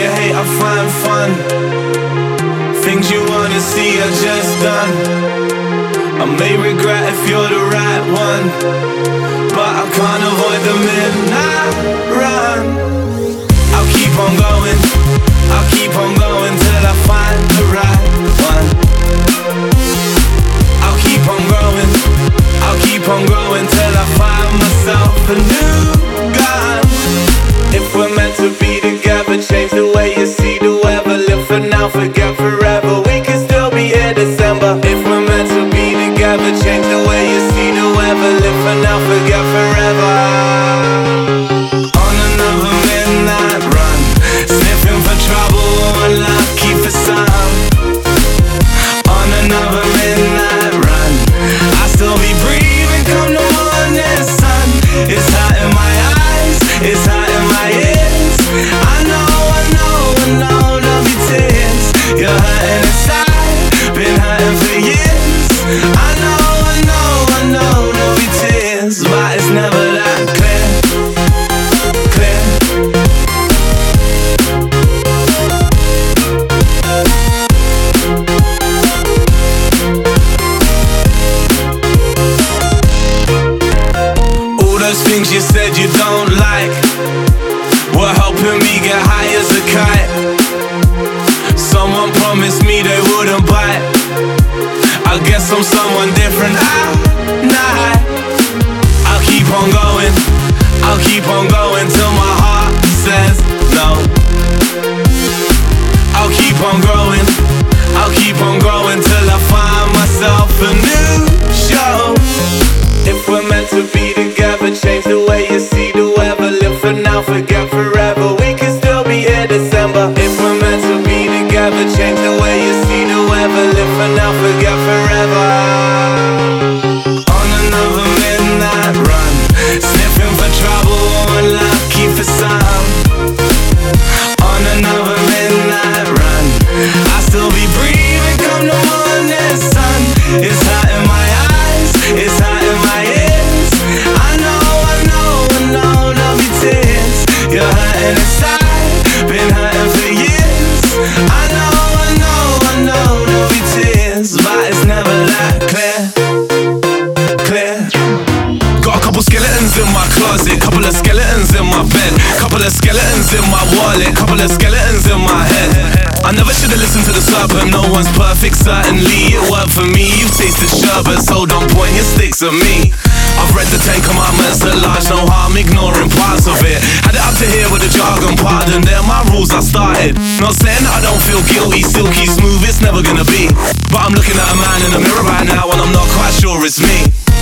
you hate, I find fun. Things you wanna see are just done. I may regret if you're the right one, but I can't avoid the midnight run. I'll keep on going, I'll keep on going till I find the right one. I'll keep on growing, I'll keep on growing till I find myself a new gun. If we're meant to be together, change the way you see the weather. Live for now, forget forever. We can still be here December. If we're meant to be together, change the way you see the weather. Live for now, forget forever. On another midnight run, sniffing for trouble, unlucky for some. On another midnight run, I'll still be breathing come the morning sun. It's hot in my eyes, it's hot in my ears. I know, love your tears. You're hurting inside, been hurting for years. I know, love your tears. But it's never that clear, clear. All those things you said you don't like were helping me get high as a kite. Someone promised me they wouldn't bite. I guess I'm someone different. I'll keep on going, I'll keep on going till my heart says no. I'll keep on growing, I'll keep on growing till I find myself a new show. If we're meant to be together, change the way you see the weather. Live for now, forget forever. We can still be here December. If we're meant to be together, change the way you see the weather. Live for now, forget forever. On another midnight run, sniffing for trouble, unlucky for some. On another midnight run, I'll still be breathing come the morning sun. It's hot in my eyes, it's hot in my ears. I know, love your tears. You're hurting inside, been hurting for years. I know, love your tears. But it's never that clear, clear. Got a couple skeletons in my closet, couple of skeletons in my bed, couple of skeletons in my wallet, couple of skeletons in my head. I never should've listened to the serpent. No one's perfect, certainly it worked for me. You've tasted sherbet, so don't point your sticks at me. I've read the 10 commandments at large, no harm ignoring parts of it. Had it up to here with the jargon, pardon, they're my rules I started. Not saying that I don't feel guilty, silky smooth, it's never gonna be. But I'm looking at a man in the mirror right now and I'm not quite sure it's me.